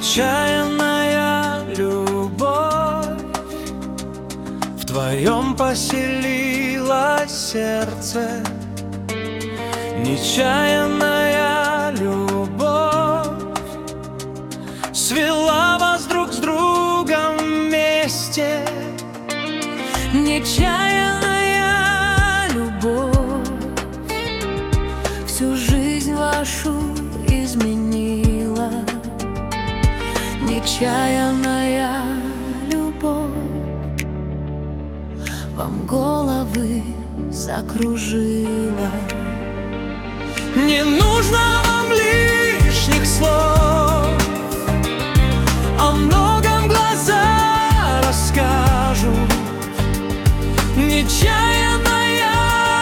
Нечаянная любовь в твоем поселилось сердце. Нечаянная любовь свела вас друг с другом вместе. Нечаянная любовь всю жизнь вашу изменила. Нечаянная любовь вам головы закружила. Не нужно вам лишних слов, о многом глаза расскажут. Нечаянная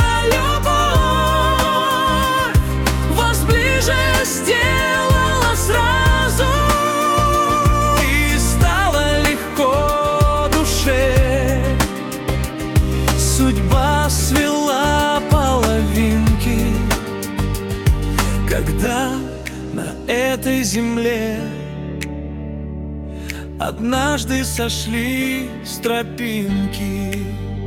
любовь вас ближе сделала сразу, и стало легко душе. Судьба свела половинки, когда на этой земле однажды сошли с тропинки.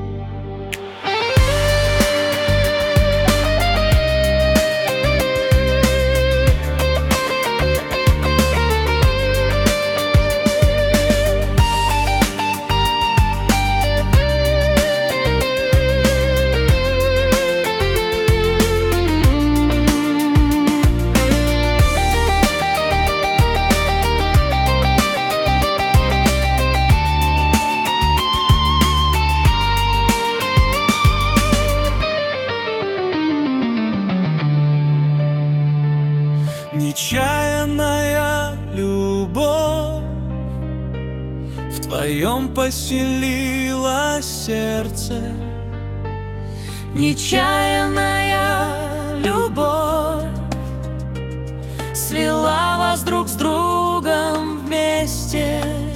Нечаянная любовь в твоем поселилось сердце. Нечаянная любовь свела вас друг с другом вместе.